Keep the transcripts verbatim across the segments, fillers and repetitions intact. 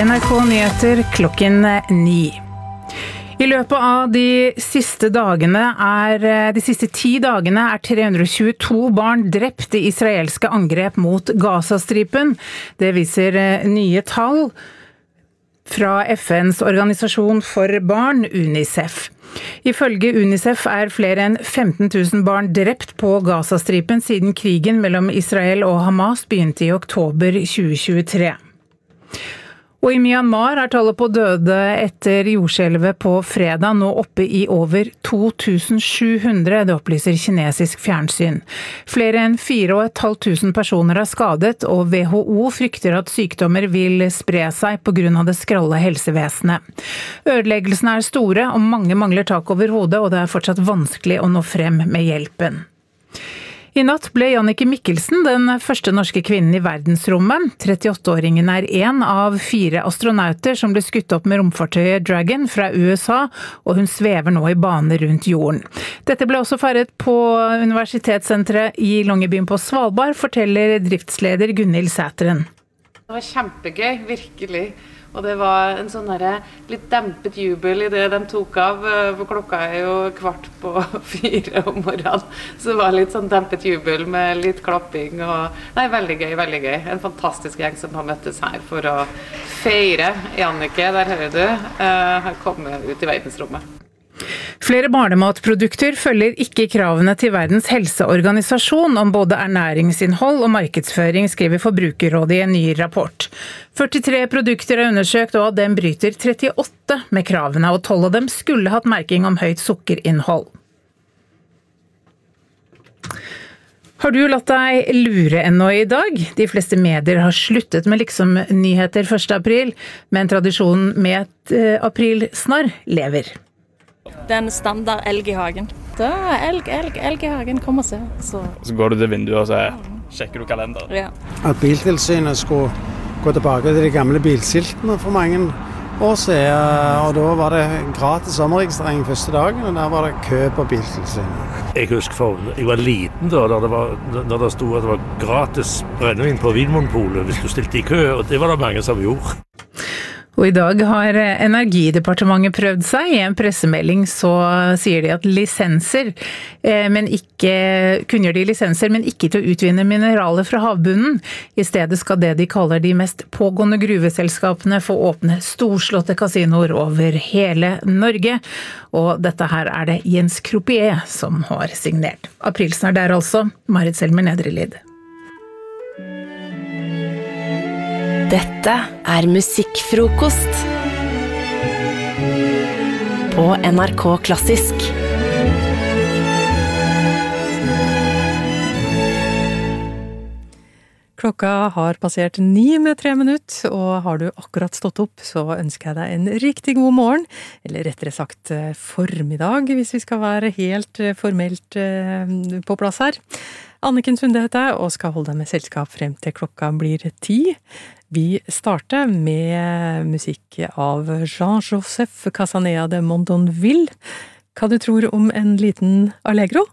N R K Nyheter klokken ni. I løpet av de siste dagene er, de siste ti dagene er tre hundre og tjueto barn drept i israelske angrep mot Gazastripen. Det viser nye tall fra F N's organisasjon for barn, UNICEF. Ifølge UNICEF er flere enn femten tusen barn drept på Gazastripen siden krigen mellom Israel og Hamas begynte i oktober tjue tjuetre. Og i Myanmar er tallet på døde etter jordskjelvet på fredag nå oppe i over to tusen sju hundre, det opplyser kinesisk fjernsyn. Flere enn fire og et halvt tusen personer er skadet, og W H O frykter at sykdommer vil spre seg på grunn av det skralle helsevesenet. Ødeleggelsene er store, og mange mangler tak over hodet, og det er fortsatt vanskelig å nå frem med hjelpen. I natt ble Jannicke Mikkelsen den første norske kvinnen i verdensrommet. trettiåtte-åringen er en av fire astronauter som ble skutt opp med romfartøyet Dragon fra U S A, og hun svever nå i bane rundt jorden. Dette ble også feiret på universitetssenteret i Longyearbyen på Svalbard, forteller driftsleder Gunhild Sæteren. Det var kjempegøy, virkelig. Og det var en sånn der, litt dempet jubel i det de tok av, for klokka er jo kvart på fire om morgenen. Så det var litt sånn dempet jubel med litt klapping. Og, nei, veldig gøy, veldig gøy. En fantastisk gjeng som har møttes her for å feire Jannicke, der hører du, har kommet ut i verdensrommet. Flere barnematprodukter følger ikke kravene til Verdens helseorganisasjon om både ernæringsinnhold og markedsføring, skriver Forbrukerrådet i en ny rapport. førtitre produkter er undersøkt, og av dem bryter trettiåtte med kravene, og tolv av dem skulle hatt merking om høyt sukkerinnhold. Har du latt deg lure ennå i dag? De fleste medier har sluttet med liksom nyheter første april, men tradisjonen med et aprilsnarr lever. Det er en standard elg i hagen. Da er elg, elg, elg i hagen, kom og se. Så, så går du til vinduet og så sjekker du kalender. Ja. At Biltilsynet skulle gå tilbake til de gamle bilsiltene for mange år siden, og da var det gratis sommerregistrering første dagen, og der var det kø på Biltilsynet. Jeg husker for, jeg var liten da, da det, var, da det stod at det var gratis brennevin på Vinmonopolet hvis du stilte i kø, og det var det mange som gjorde. Og i dag har Energidepartementet prøvd seg. I en pressemelding så sier de at lisenser, men ikke, kunngjør de lisenser, men ikke til å utvinne mineraler fra havbunnen. I stedet skal det de kaller de mest pågående gruveselskapene få åpne storslåtte kasinoer over hele Norge. Og dette her er det Jens Croupier som har signert. Aprilsnarr der altså, Marit Selmer Nedrelid. Dette er musikkfrokost på N R K Klassisk. Klokka har passert ni med tre minutter, og har du akkurat stått opp, så ønsker jeg deg en riktig god morgen, eller rettere sagt formiddag, hvis vi skal være helt formelt på plass her. Anniken Sunde heter jeg, og skal holde deg med selskap frem til klokka blir ti. Vi starter med musikk av Jean-Joseph Casanea de Mondonville. Hva du tror om en liten allegro?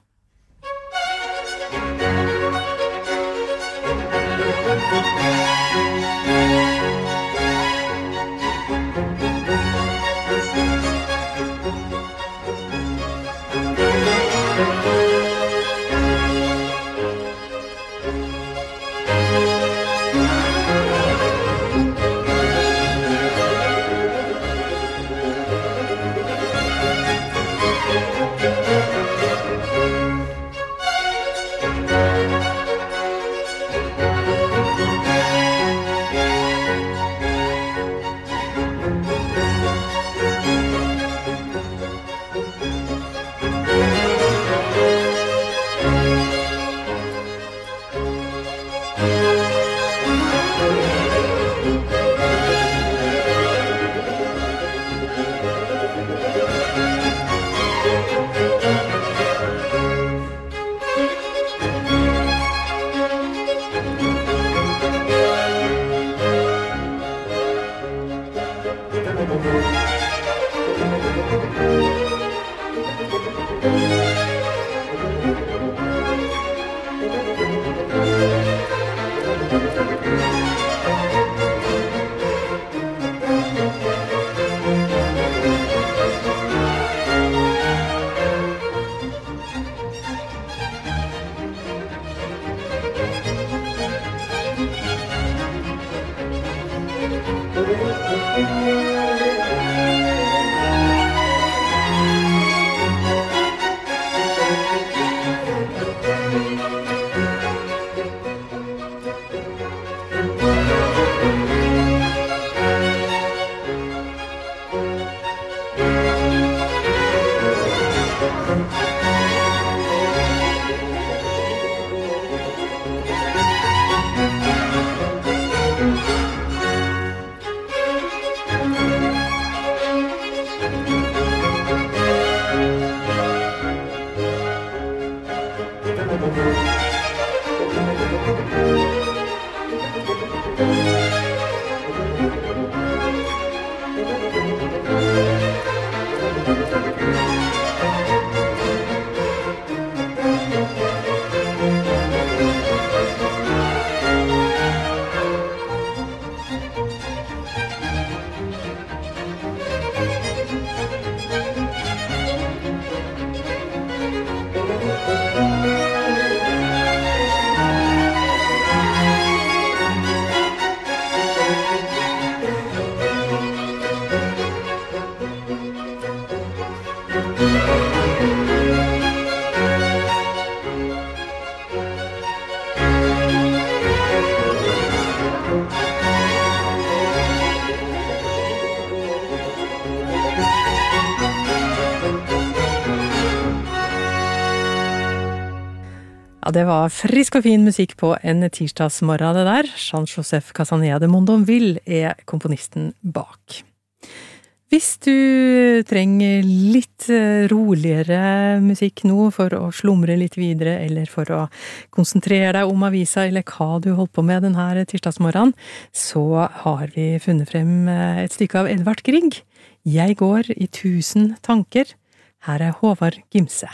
Ja, det var frisk og fin musikk på en tirsdagsmorgen det der. Jean-Joseph Casanea de Mondonville er komponisten bak. Hvis du trenger litt roligere musikk nå for å slumre litt videre, eller for å konsentrere deg om avisa, eller hva du holdt på med denne tirsdagsmorgenen, så har vi funnet frem et stykke av Edvard Grieg. Jeg går i tusen tanker. Her er Håvard Gimse.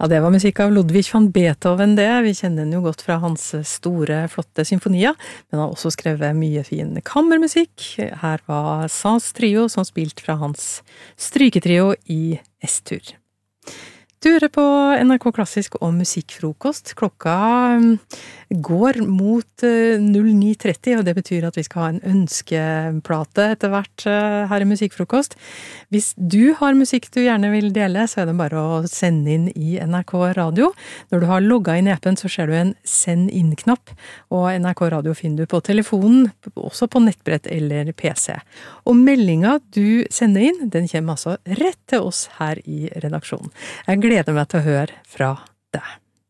Ja, det var musikk av Ludwig van Beethoven det. Vi kjenner den jo godt fra hans store, flotte symfonier, men han har også skrevet mye fin kammermusikk. Her var Saz Trio som spilt fra hans stryketrio i S-tur. Du hører på N R K Klassisk og musikkfrokost. Klokka går mot null ni tretti, og det betyr at vi skal ha en ønskeplate etter hvert her i musikkfrokost. Hvis du har musikk du gjerne vil dele, så er det bare å sende inn i N R K Radio. Når du har logget inn i appen, så ser du en send inn-knapp, og N R K Radio finner du på telefonen, også på nettbrett eller P C. Og meldinga du sender inn, den kommer altså rett til oss her i redaksjonen. Jeg gleder meg til å høre fra deg.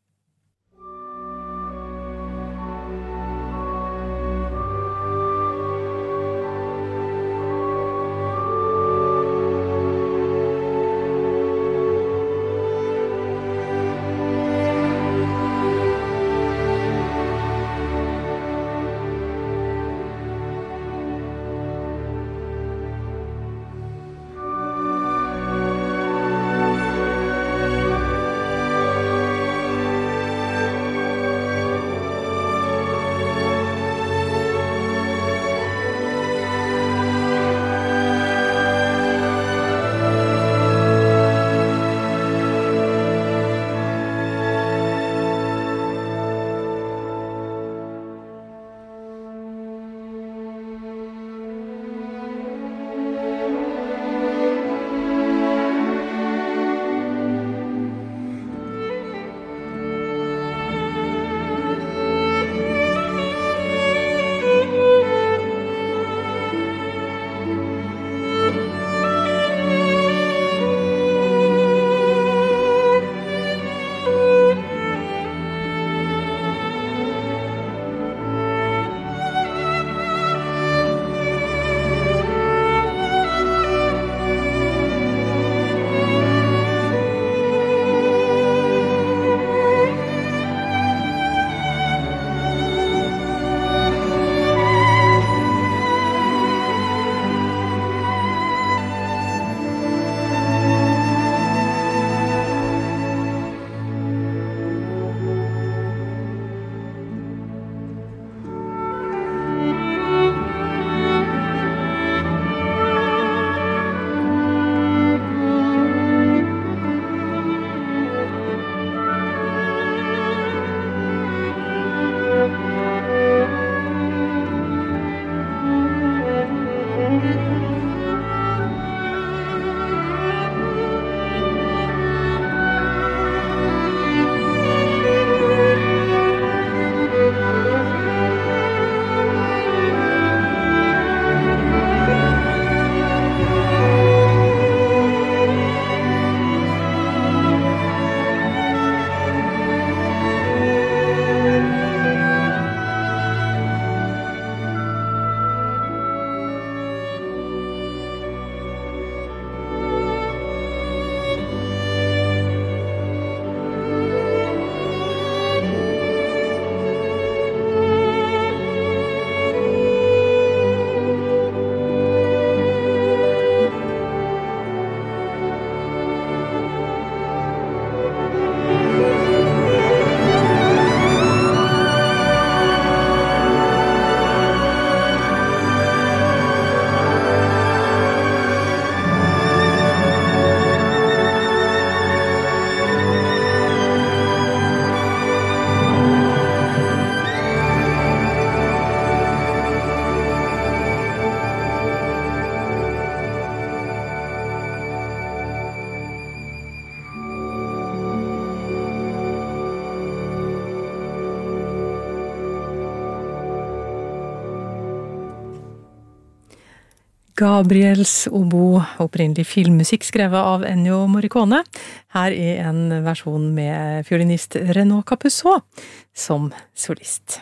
Gabriels obo, opprinnelig filmmusikk skrevet av Ennio Morricone. Her er en versjon med fiolinist Renaud Capuçot som solist.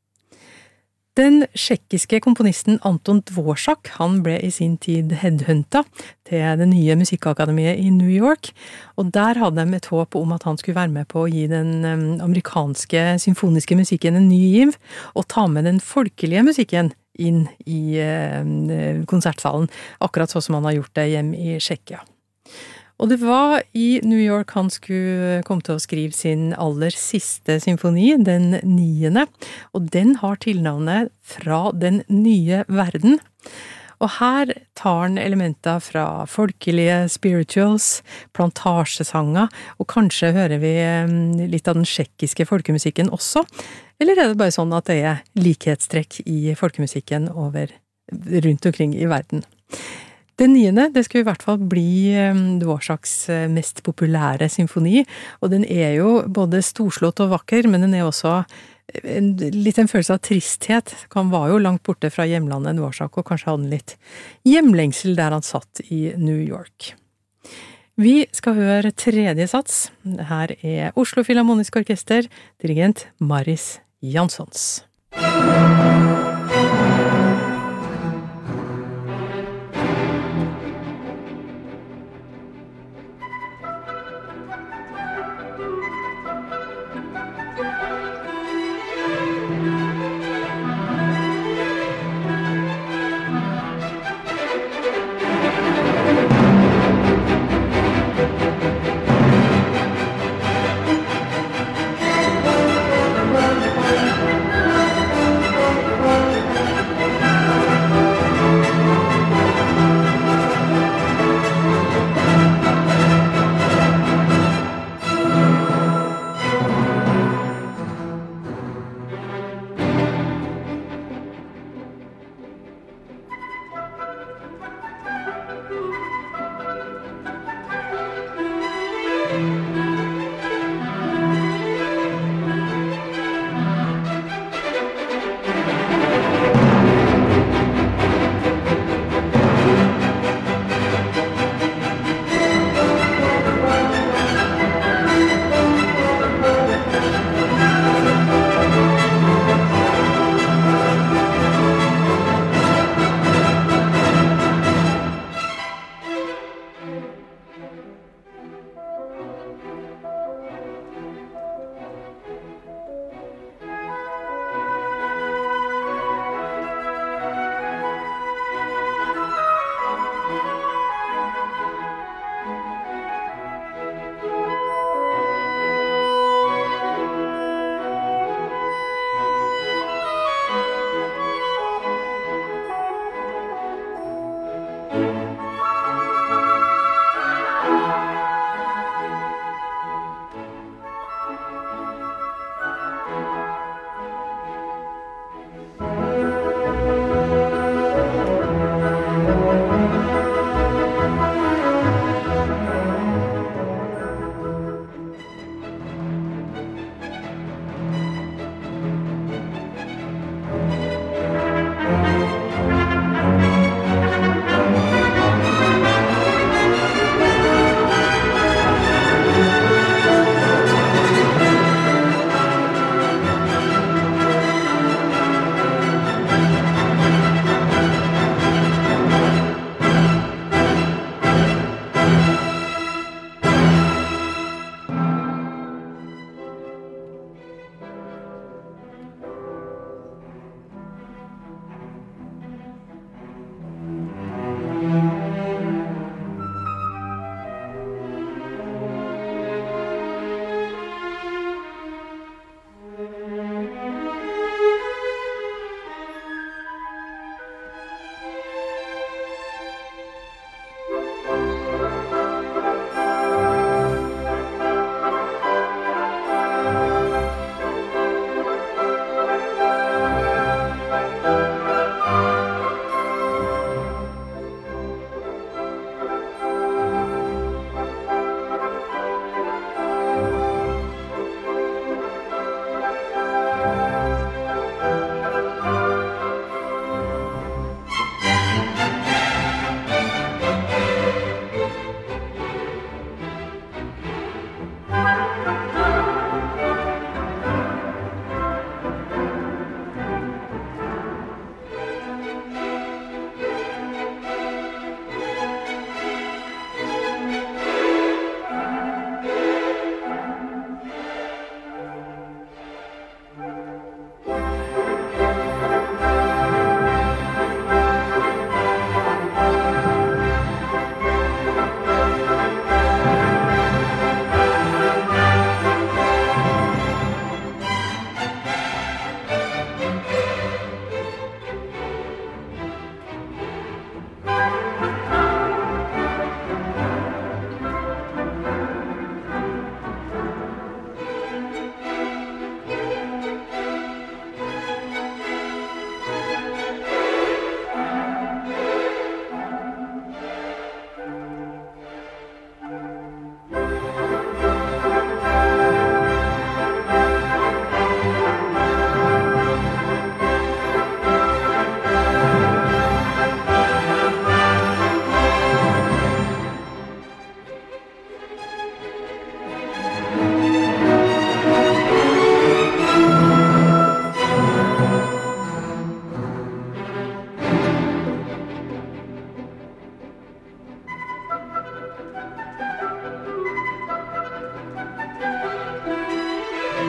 Den tsjekkiske komponisten Anton Dvořák, han ble i sin tid headhunta til det nye musikkakademiet i New York, og der hadde de et håp om at han skulle være med på å gi den amerikanske symfoniske musikken en ny giv, og ta med den folkelige musikken inn i konsertsalen, akkurat sånn som han har gjort det hjemme i Tsjekkia. Og det var i New York han skulle komme til å skrive sin aller siste symfoni, den niende, og den har tilnavnet Fra den nye verden. Og her tar han elementer fra folkelige spirituals, plantasjesanger, og kanskje hører vi litt av den tsjekkiske folkemusikken også, eller er det bare sånn at det er likhetstrekk i folkemusikken over rundt omkring i verden? Den niende, det skal i hvert fall bli Dvoraks mest populære symfoni, og den er jo både storslått og vakker, men den er også en, litt en følelse av tristhet. Han var jo langt borte fra hjemlandet Dvorsak, og kanskje hadde han litt hjemlengsel der han satt i New York. Vi skal høre tredje sats. Her er Oslo Filharmoniske Orkester, dirigent Maris Jansons.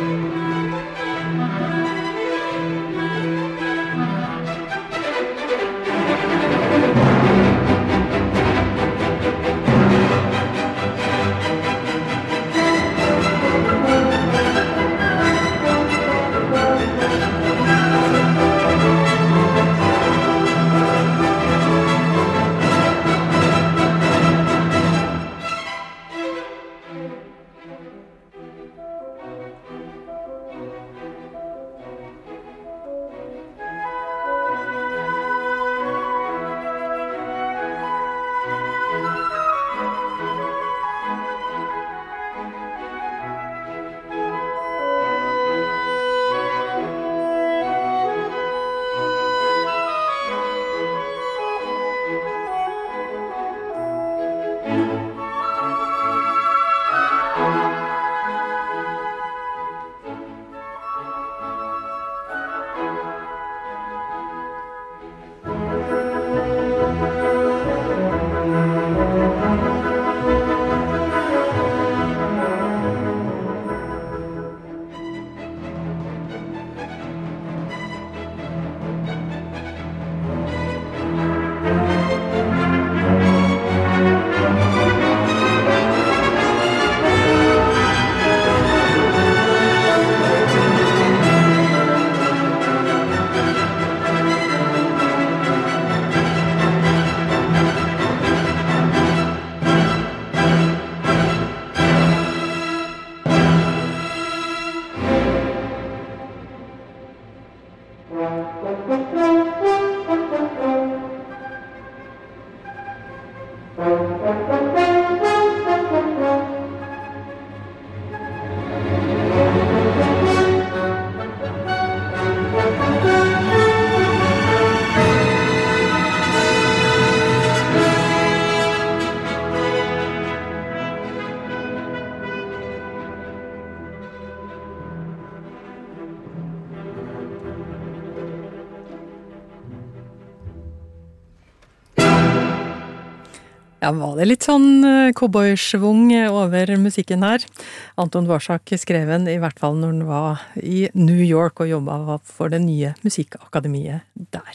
Ja, var det litt sånn cowboysvung over musikken her? Anton Dvorak skrev den i hvert fall når han var i New York og jobbet for det nye musikkakademiet der.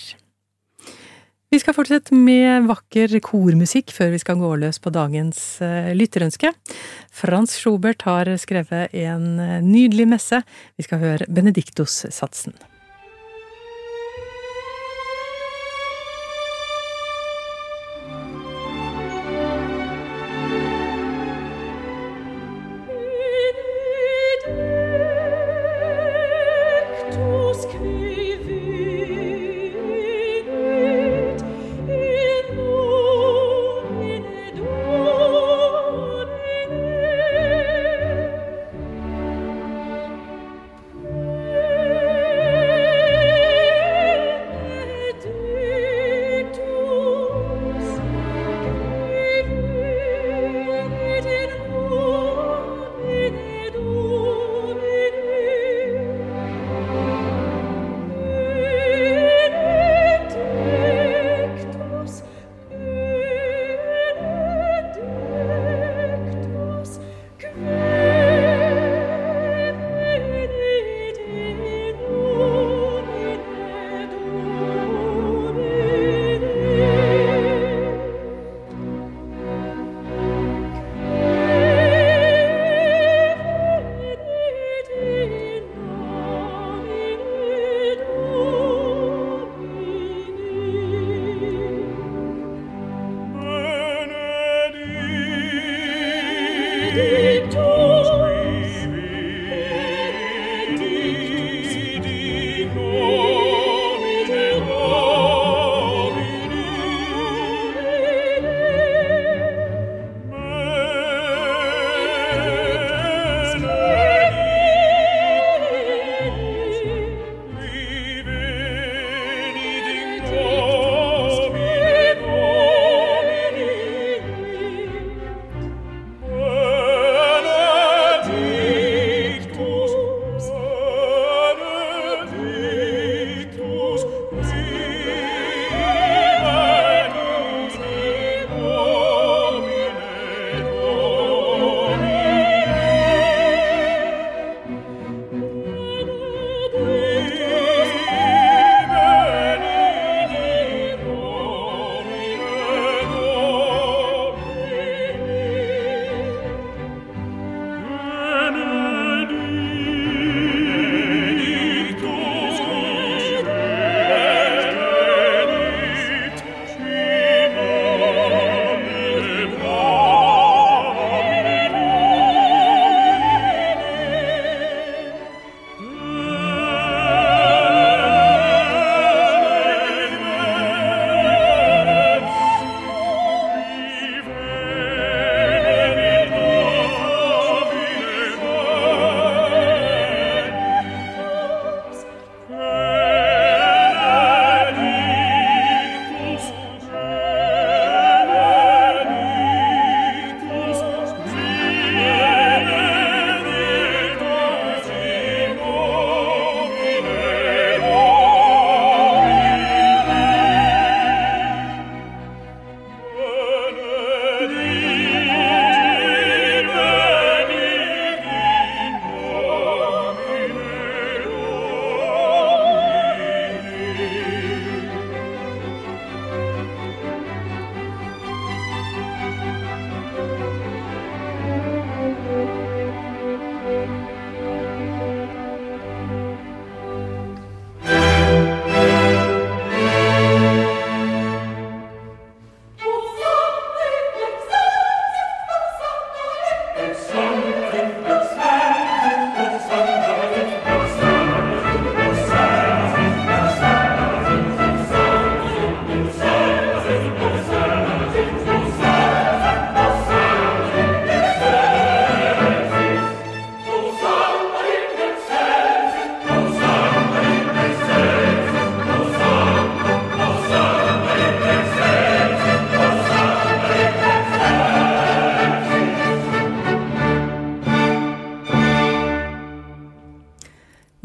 Vi skal fortsette med vakker kormusikk før vi skal gå løs på dagens lytterønske. Franz Schubert har skrevet en nydelig messe. Vi skal høre Benedictus-satsen. Thank you.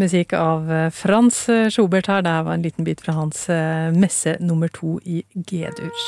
Musikk av Franz Schubert her, det var en liten bit fra hans messe nummer to i G-dur.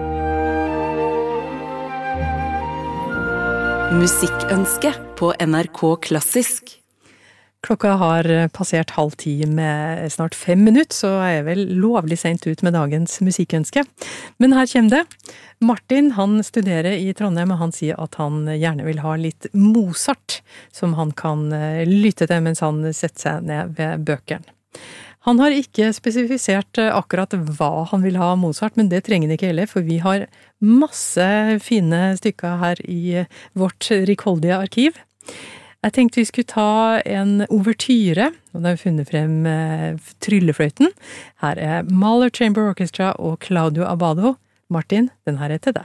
Musikkønske på N R K Klassisk. Klokka har passert halv ti med snart fem minutter, så er jeg vel lovlig sent ut med dagens musikkønske. Men her kommer det. Martin, han studerer i Trondheim, og han sier at han gjerne vil ha litt Mozart, som han kan lytte til mens han setter seg ned ved bøkene. Han har ikke spesifisert akkurat hva han vil ha av Mozart, men det trenger han ikke heller, for vi har masse fine stykker her i vårt rikholdige arkiv. Jeg tenkte vi skulle ta en ouvertyre, og da har vi funnet frem eh, tryllefløyten. Her er Mahler Chamber Orchestra og Claudio Abbado. Martin, den her er til deg.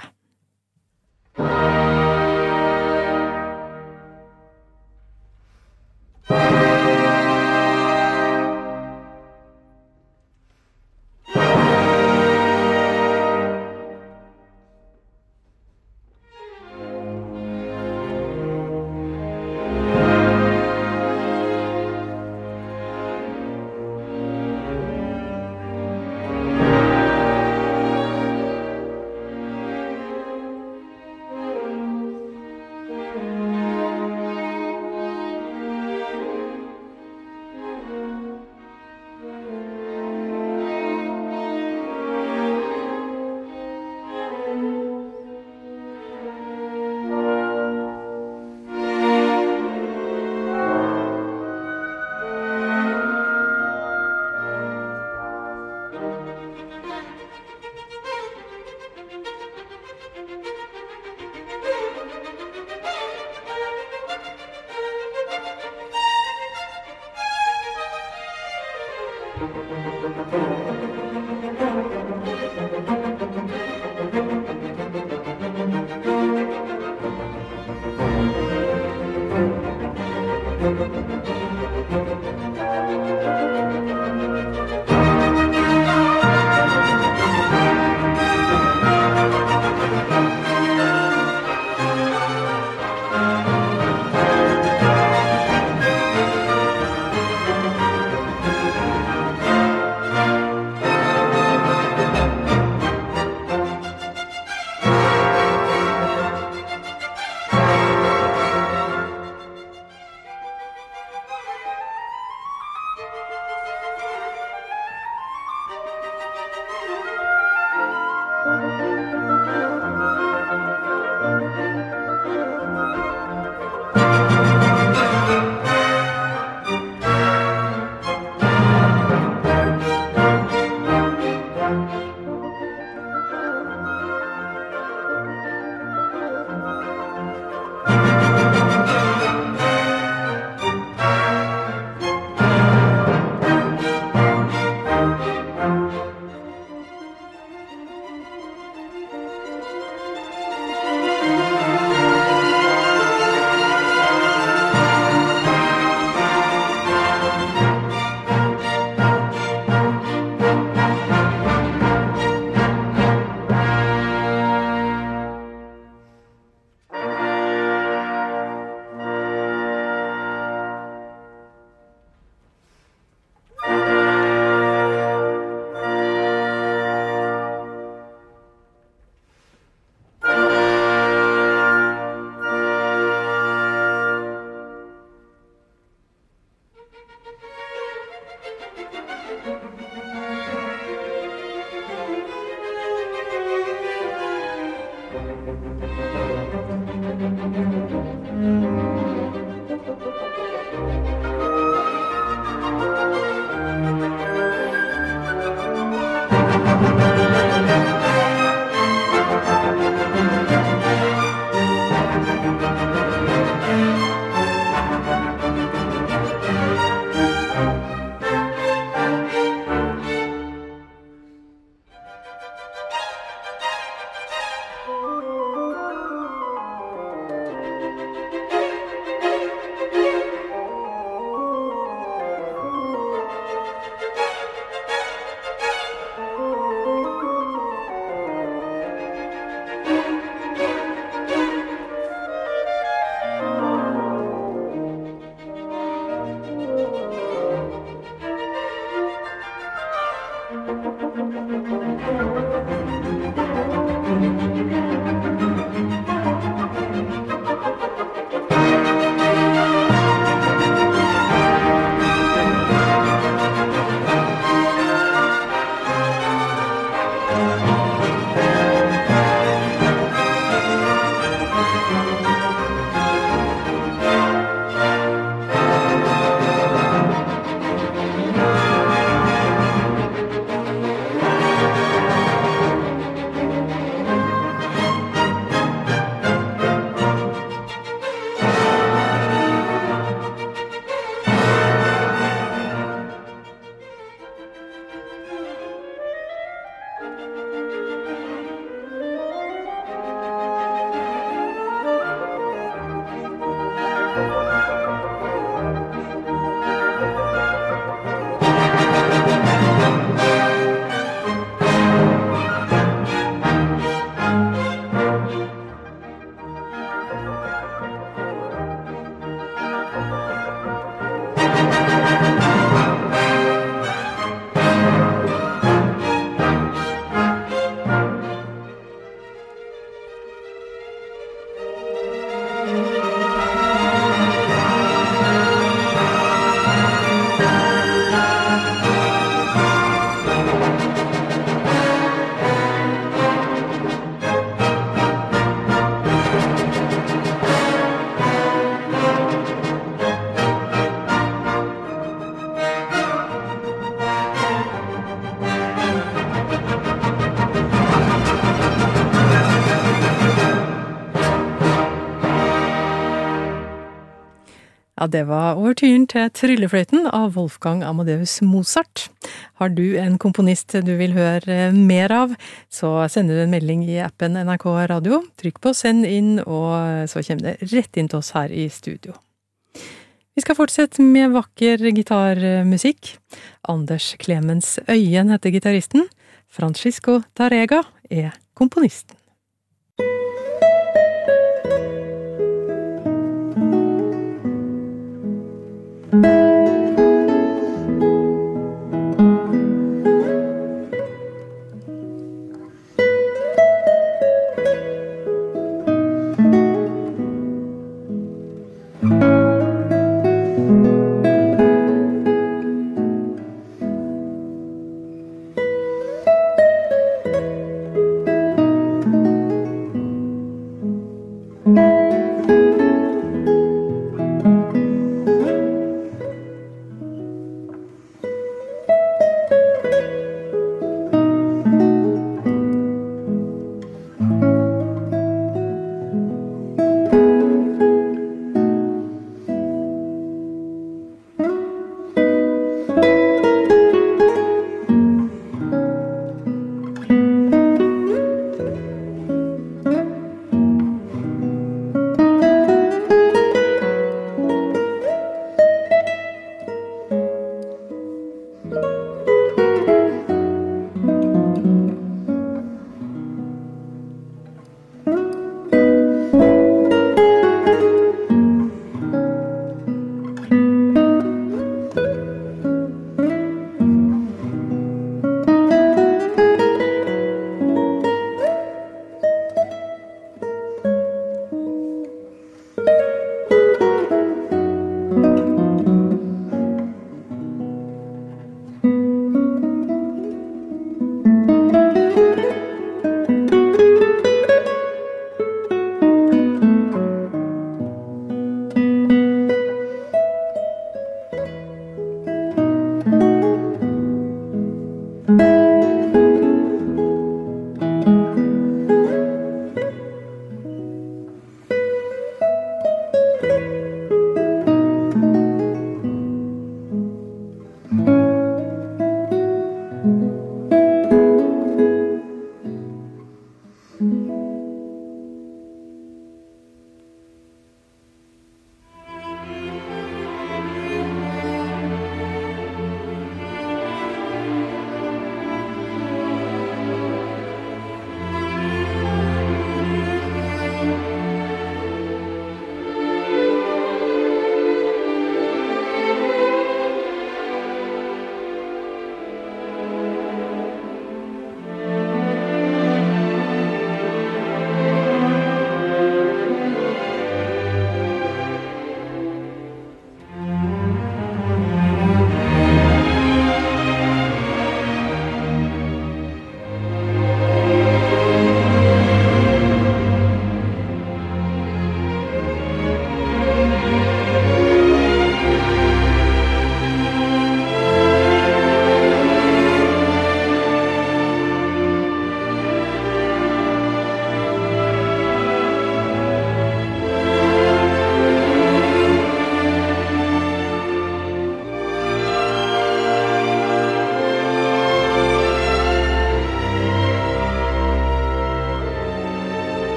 Ja, det var overtyren til Tryllefløyten av Wolfgang Amadeus Mozart. Har du en komponist du vil høre mer av, så sender du en melding i appen N R K Radio. Trykk på send inn, og så kommer det rett inn til oss her i studio. Vi skal fortsette med vakker gitarmusikk. Anders Clemens Øyen heter gitaristen. Francisco Tárrega er komponisten.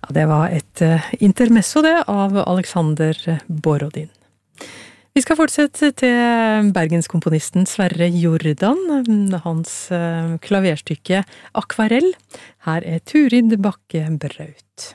Det var et intermesso det av Alexander Borodin. Vi skal fortsette til bergenskomponisten Sverre Jordan, hans klaverstykke Akvarell. Her er Turid Bakke Braut.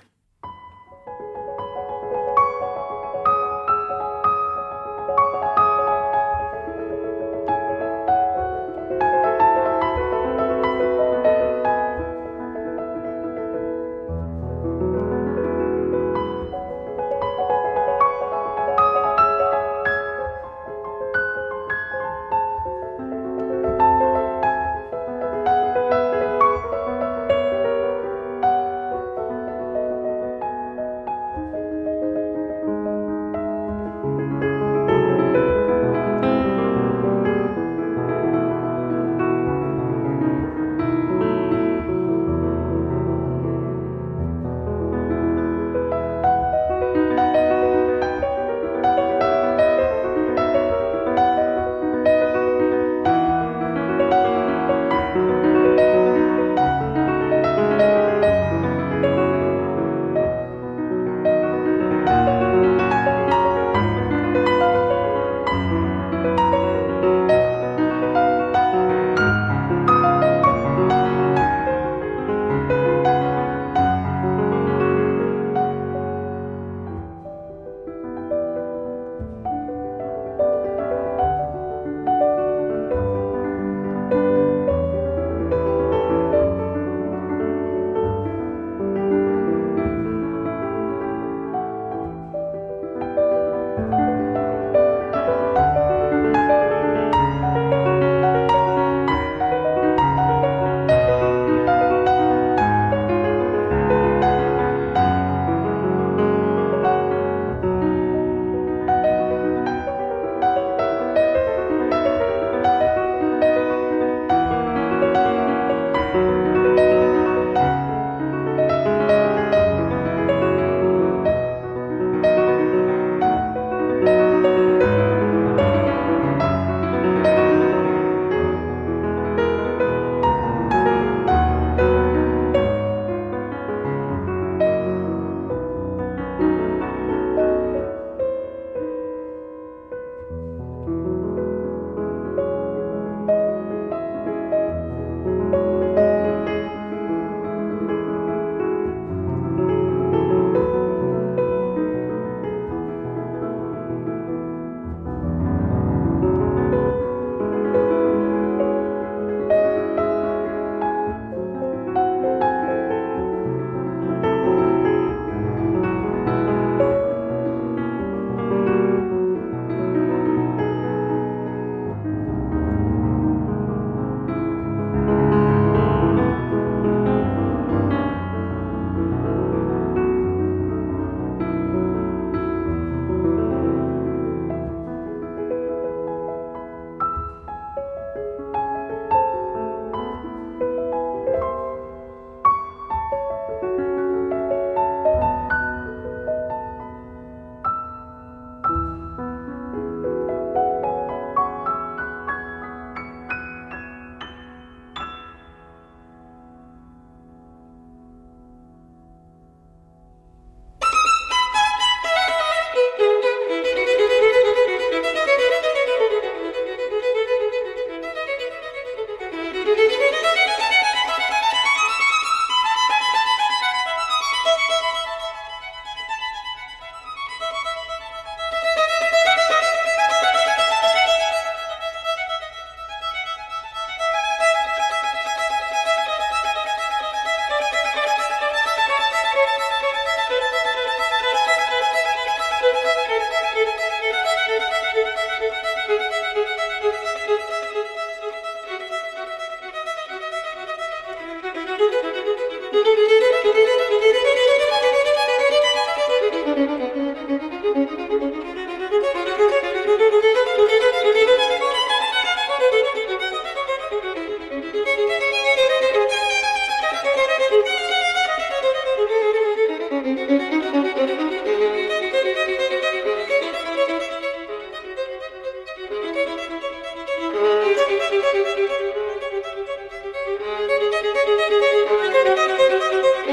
Thank you.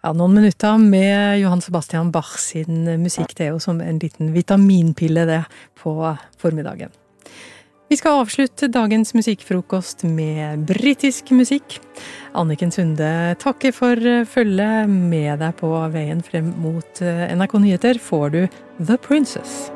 Ja, noen minutter med Johann Sebastian Bach sin musikk, det er jo som en liten vitaminpille det på formiddagen. Vi skal avslutte dagens musikkfrokost med britisk musikk. Anniken Sunde takker for følge med deg på veien frem mot N R K Nyheter. Får du The Princess.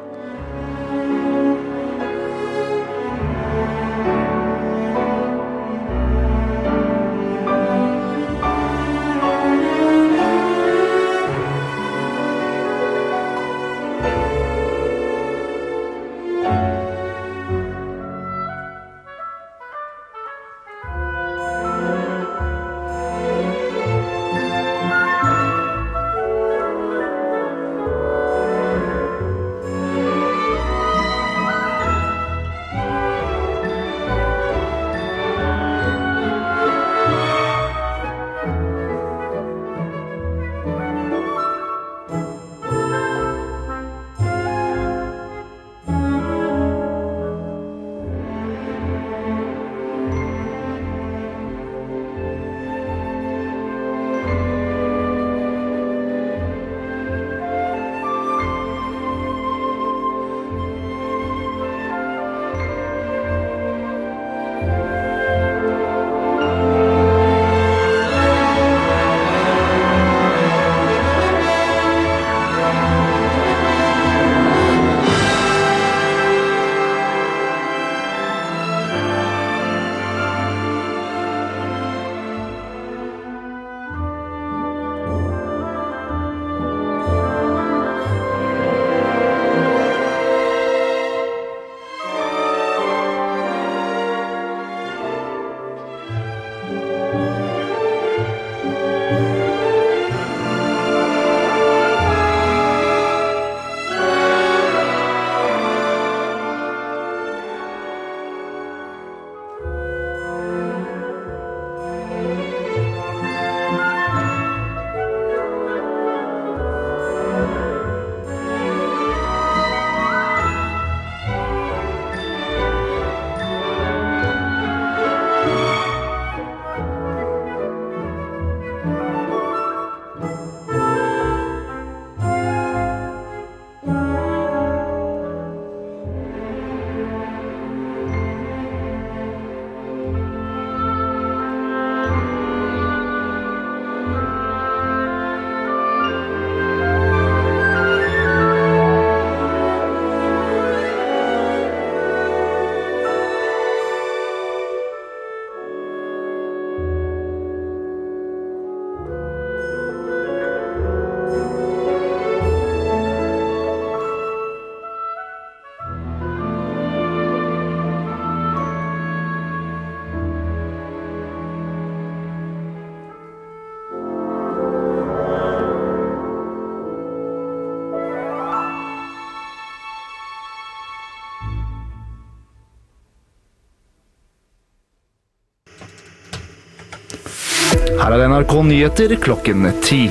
Her er N R K Nyheter klokken ti.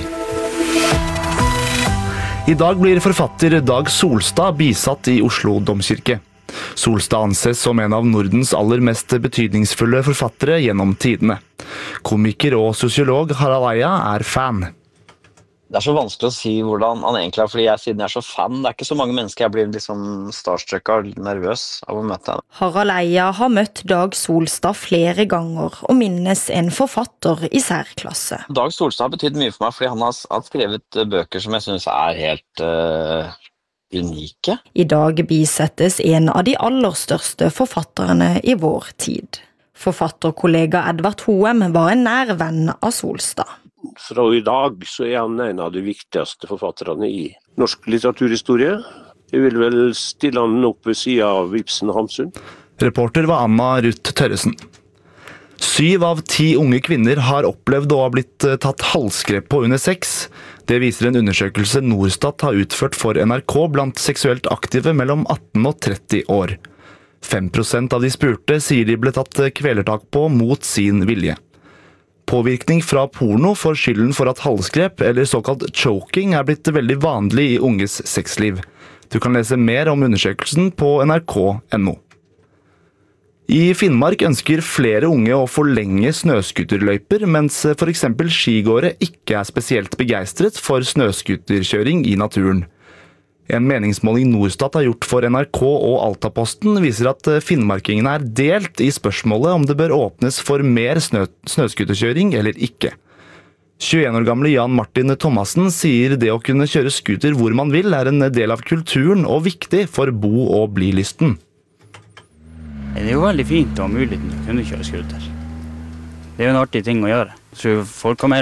I dag blir forfatter Dag Solstad bisatt i Oslo Domkirke. Solstad anses som en av Nordens aller mest betydningsfulle forfattere gjennom tidene. Komiker og sosiolog Harald Eia er fan. Det er så vanskelig å si hvordan han egentlig er, fordi jeg, siden jeg er så fan, det er ikke så mange mennesker jeg blir liksom starstruck og nervøs av å møte henne. Harald Eia har møtt Dag Solstad flere ganger og minnes en forfatter i særklasse. Dag Solstad har betydd mye for meg, fordi han har, har skrevet bøker som jeg synes er helt uh, unike. I dag bisettes en av de aller største forfatterne i vår tid. Forfatterkollega Edvard Hoem var en nær venn av Solstad. Fra i dag så er han en av de viktigste forfatterne i norsk litteraturhistorie. Jeg vil vel stille han opp ved siden av Ibsen og Hamsun. Reporter var Anna Ruth Tørresen. Syv av ti unge kvinner har opplevd å ha blitt tatt halsgrep på under sex. Det viser en undersøkelse Norstat har utført for N R K blant seksuelt aktive mellom atten og tretti år. fem prosent av de spurte sier de ble tatt kvelertak på mot sin vilje. Påvirkning fra porno får skylden for at halsgrep, eller såkalt choking, er blitt veldig vanlig i unges sexliv. Du kan lese mer om undersøkelsen på N R K punktum N O. I Finnmark ønsker flere unge å forlenge snøskuterløyper, mens for eksempel skigåere ikke er spesielt begeistret for snøskuterkjøring i naturen. En meningsmåling Norstat har gjort for N R K og Altaposten viser at finnmarkingene er delt i spørsmålet om det bør åpnes for mer snø snøskuterkjøring eller ikke. tjueen år gamle Jan Martin Thomassen sier det å kunne kjøre skuter hvor man vil er en del av kulturen og viktig for bo- og bli-lysten. Det er jo veldig fint å ha muligheten til å kunne kjøre skuter. Det er jo en artig ting å gjøre. Så folk kommer